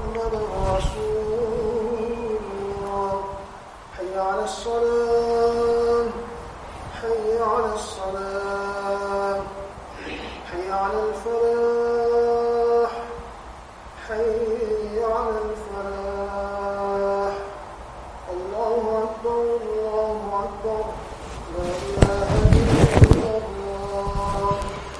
محمدا رسول الله. حي على الصلاة حي على الصلاة حي على الفلاح حي على الفلاح. الله أكبر الله أكبر لا إله إلا الله.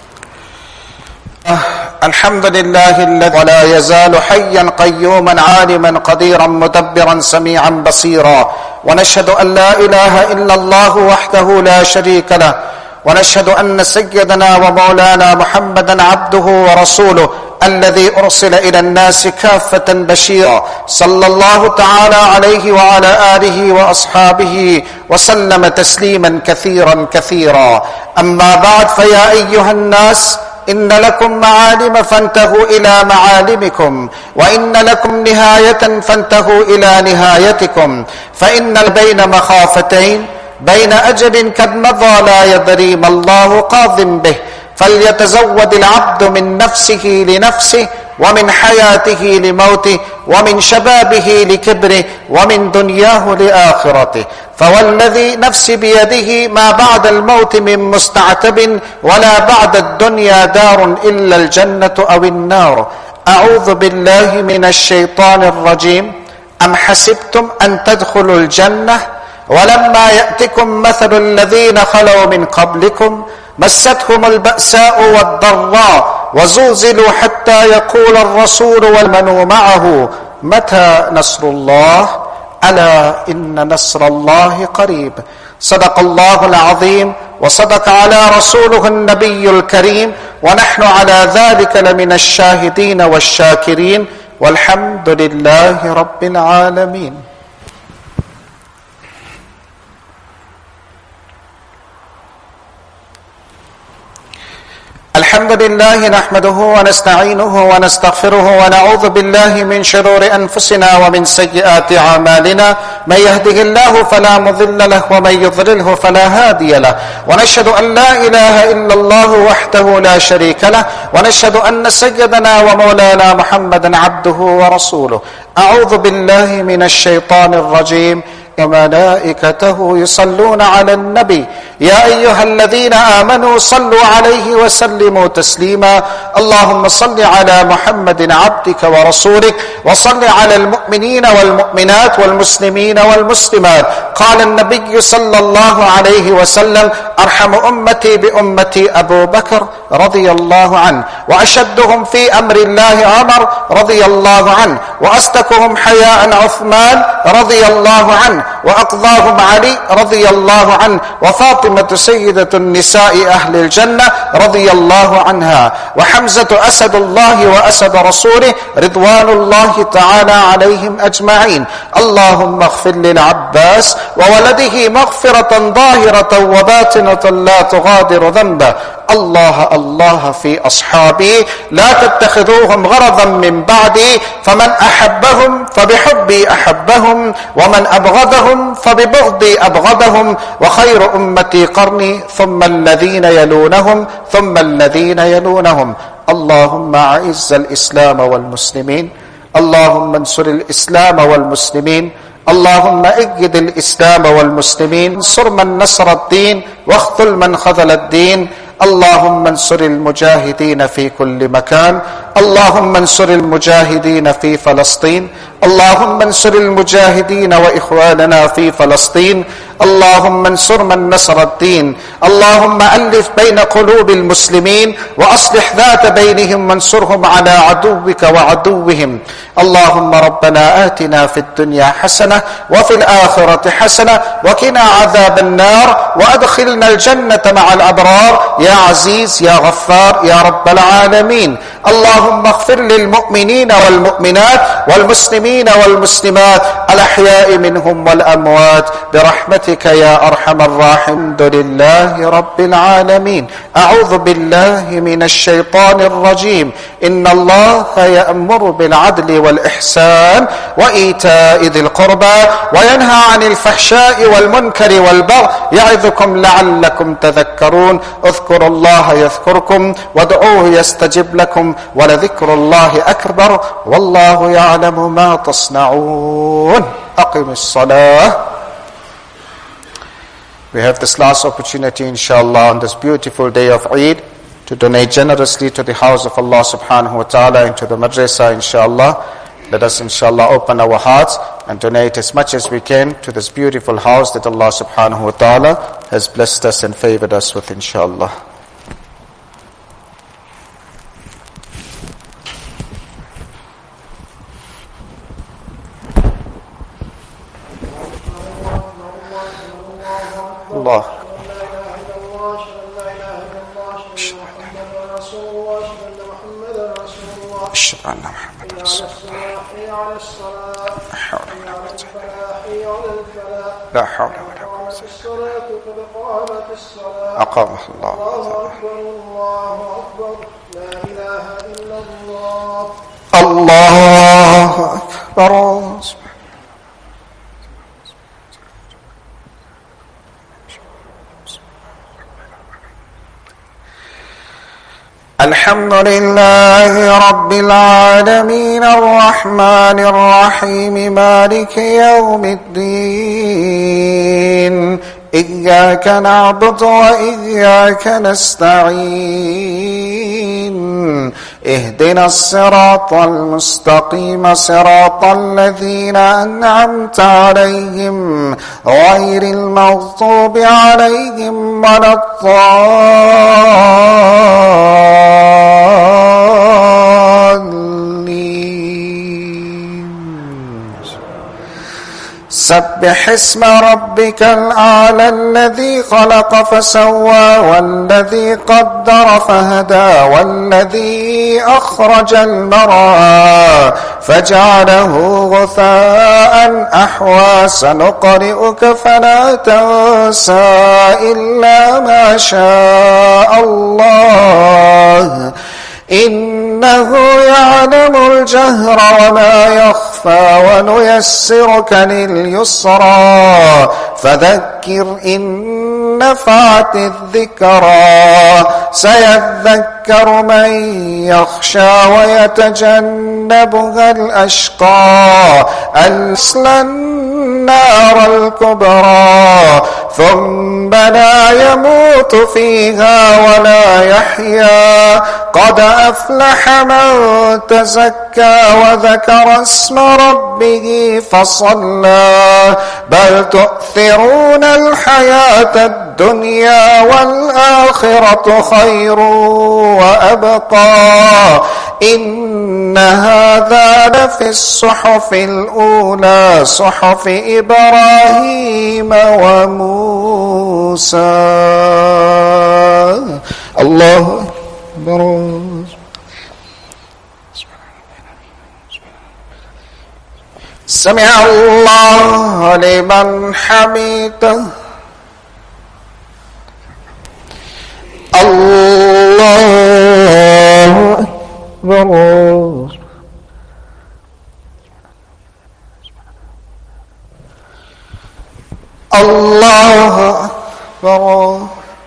الحمد لله الذي ولا يزال حيا قيوما عالما قديرا مدبرا سميعا بصيرا، ونشهد أن لا إله إلا الله وحده لا شريك له، ونشهد أن سيدنا ومولانا محمدا عبده ورسوله الذي أرسل إلى الناس كافة بشيرا، صلى الله تعالى عليه وعلى آله وأصحابه وسلم تسليما كثيرا كثيرا. أما بعد، فيا أيها الناس، إن لكم معالم فانتهوا إلى معالمكم، وإن لكم نهاية فانتهوا إلى نهايتكم، فإن بين مخافتين، بين أجل قد مضى لا يدري ما الله قاض به، فليتزود العبد من نفسه لنفسه، ومن حياته لموته، ومن شبابه لكبره، ومن دنياه لآخرته. فوالذي نفسي بيده ما بعد الموت من مستعتب، ولا بعد الدنيا دار إلا الجنة أو النار. أعوذ بالله من الشيطان الرجيم. أم حسبتم أن تدخلوا الجنة ولما يأتكم مثل الذين خلوا من قبلكم مستهم البأساء والضراء وزلزلوا حتى يقول الرسول والمؤمنون معه متى نصر الله ألا إن نصر الله قريب. صدق الله العظيم وصدق على رسوله النبي الكريم، ونحن على ذلك لمن الشاهدين والشاكرين، والحمد لله رب العالمين. الحمد لله نحمده ونستعينه ونستغفره، ونعوذ بالله من شرور أنفسنا ومن سيئات أعمالنا. من يهده الله فلا مضل له، ومن يضلله فلا هادي له. ونشهد أن لا إله إلا الله وحده لا شريك له، ونشهد أن سيدنا ومولانا محمدا عبده ورسوله. أعوذ بالله من الشيطان الرجيم. وملائكته يصلون على النبي يا أيها الذين آمنوا صلوا عليه وسلموا تسليما. اللهم صل على محمد عبدك ورسولك، وصل على المؤمنين والمؤمنات والمسلمين والمسلمات. قال النبي صلى الله عليه وسلم: أرحم أمتي بأمتي أبو بكر رضي الله عنه، وأشدهم في أمر الله عمر رضي الله عنه، وأصدقهم حياء عثمان رضي الله عنه، وأقضاهم علي رضي الله عنه، وفاطمة سيدة النساء أهل الجنة رضي الله عنها، وحمزة أسد الله وأسد رسوله رضوان الله تعالى عليهم أجمعين. اللهم اغفر للعباس وولده مغفرة ظاهرة وباطنة لا تغادر ذنبا. الله الله في أصحابي لا تتخذوهم غرضا من بعدي، فمن أحبهم فبحبي أحبهم، ومن أبغضهم فببغضي أبغضهم، وخير أمتي قرني ثم الذين يلونهم ثم الذين يلونهم. اللهم أعز الإسلام والمسلمين، اللهم انصر الإسلام والمسلمين، اللهم أيد الإسلام والمسلمين، انصر من نصر الدين واخذل من خذل الدين. اللهم انصر المجاهدين في كل مكان، اللهم انصر المجاهدين في فلسطين، اللهم انصر المجاهدين وإخواننا في فلسطين، اللهم انصر من نصر الدين، اللهم ألف بين قلوب المسلمين وأصلح ذات بينهم، وانصرهم على عدوك وعدوهم. اللهم ربنا آتنا في الدنيا حسنة وفي الآخرة حسنة وقنا عذاب النار، وأدخلنا الجنة مع الأبرار يا عزيز يا غفار يا رب العالمين. اللهم اغفر للمؤمنين والمؤمنات والمسلمين والمسلمات الأحياء منهم والأموات برحمتك برحمتك يا أرحم الراحمين. الحمد لله رب العالمين. أعوذ بالله من الشيطان الرجيم. إن الله يأمر بالعدل والإحسان وإيتاء ذي القربى وينهى عن الفحشاء والمنكر والبغي يعظكم لعلكم تذكرون. اذكروا الله يذكركم وادعوه يستجب لكم ولذكر الله أكبر والله يعلم ما تصنعون. أقم الصلاة. We have this last opportunity, inshallah, on this beautiful day of Eid, to donate generously to the house of Allah subhanahu wa ta'ala and to the madrasa, inshallah. Let us, inshallah, open our hearts and donate as much as we can to this beautiful house that Allah subhanahu wa ta'ala has blessed us and favored us with, inshallah. Allah. أشهد أن محمدا رسول الله. لا حول ولا قوة إلا بالله. أقامه الله. الله أكبر. لا إله إلا الله. الله أكبر. الحمد لله رب العالمين الرحمن الرحيم مالك يوم الدين إياك نعبد وإياك نستعين اهدنا الصراط المستقيم صراط الذين أنعمت عليهم غير المغضوب عليهم ولا الضالين. سبح اسم ربك الأعلى الذي خلق فسوى والذي قدر فهدى والذي أخرج المرعى فجعله غثاء أحوى. سنقرئك فلا تنسى إلا ما شاء الله إنه يعلم الجهر وما يخفى ونيسرك لليسرى فذكر إن نفعت الذكرى. سيذكر من يخشى ويتجنبها الأشقى اليصلى النار الكبرى ثم لا يموت فيها ولا يحيا. قد أفلح من تزكى وذكر اسم ربه فصلى. بل تؤثرون الحياة الدنيا والآخرة خير وأبقى. إن هذا لفي الصحف الأولى صحف إبراهيم وموسى. الله أكبر. سمع الله لمن حمده. الله أكبر. الله أكبر.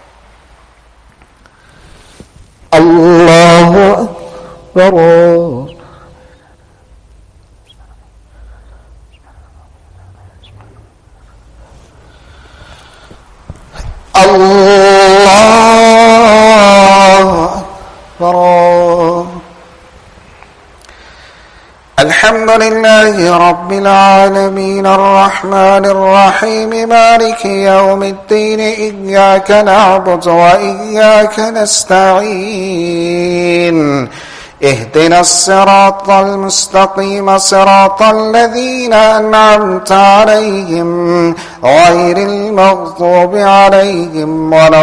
الله أكبر. الله أكبر. الحمد لله رب العالمين الرحمن الرحيم مالك يوم الدين إياك نعبد وإياك نستعين اهدنا الصراط المستقيم صراط الذين أنعمت عليهم غير المغضوب عليهم ولا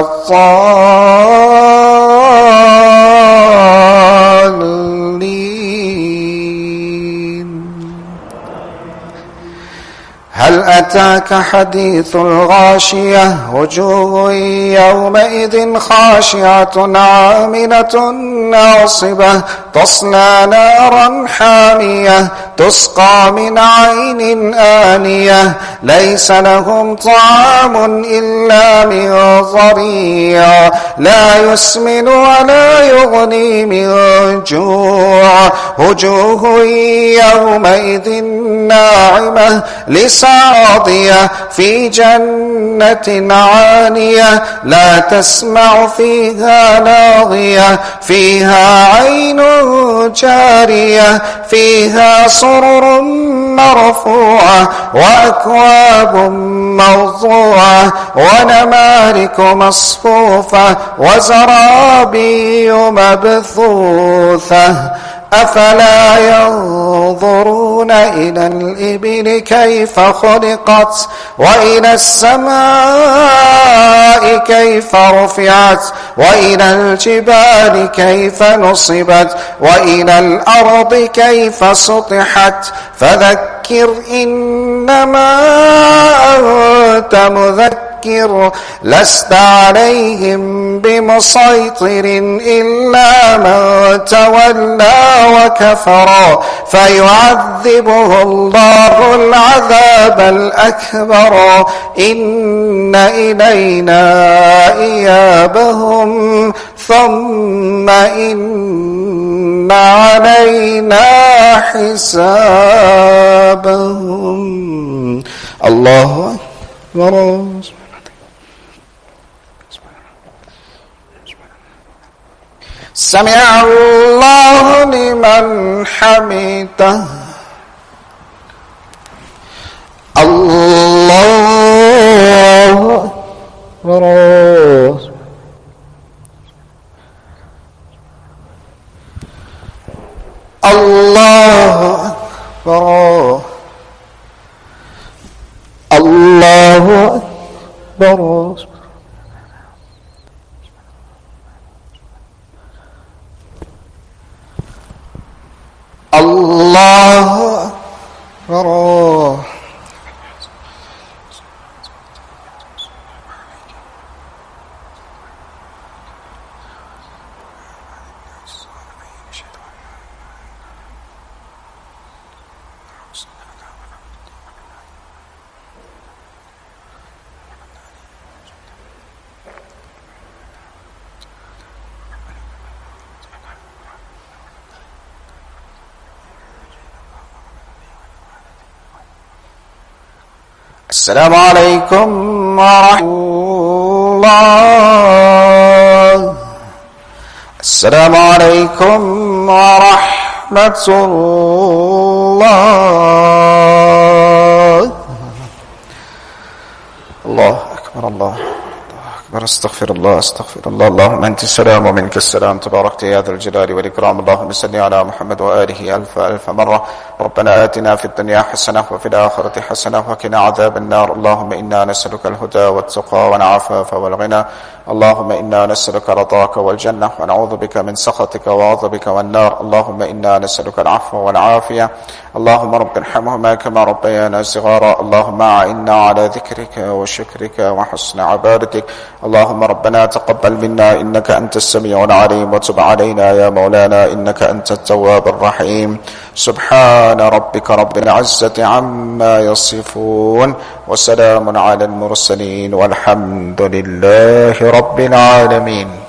الضالين. هل هل أتاك حديث الغاشية وجوه يومئذ خاشعة عاملة ناصبة تصلى نارا حامية تسقى من عين آنية ليس لهم طعام إلا من ضريع لا يسمن ولا يغني من جوع وجوه يومئذ ناعمة لسعاضية في جنة عالية لا تسمع فيها لاغية فيها عين جارية فيها سرر مرفوعة وأكواب موضوعة ونمارك مصفوفة وزرابي مبثوثة أفلا ينظرون إلى الإبل كيف خلقت وإلى السماء كيف رفعت وإلى الجبال كيف نصبت وإلى الأرض كيف سطحت فذكر إنما أنت مذكر لست عليهم بمسيطر إلا من تولى وكفر فيعذبه الله العذاب الأكبر إن إلينا إيابهم ثم إن علينا حسابهم. الله أكبر. سمع الله لمن حمده. الله أكبر. الله أكبر. الله أكبر. الله أكبر. السلام عليكم ورحمة الله. السلام عليكم ورحمة الله. الله أكبر. الله أكبر. استغفر الله استغفر الله. اللهم أنت السلام ومنك السلام تباركت يا ذا الجلال والإكرام. اللهم صل على محمد وآله ألف مرة. ربنا آتنا في الدنيا حسنة وفي الآخرة حسنة وقنا عذاب النار. اللهم إنا نسألك الهدى والتقى والعفاف والغنى. اللهم إنا نسألك رضاك والجنة ونعوذ بك من سخطك وغضبك والنار. اللهم إنا نسألك العفو والعافية. اللهم رب ارحمهما كما ربيانا صغارا. اللهم أعنا على ذكرك وشكرك وحسن عبادتك. اللهم ربنا تقبل منا إنك أنت السميع العليم وتب علينا يا مولانا إنك أنت التواب الرحيم. سبحان ربك رب العزة عما يصفون وسلام على المرسلين والحمد لله رب العالمين.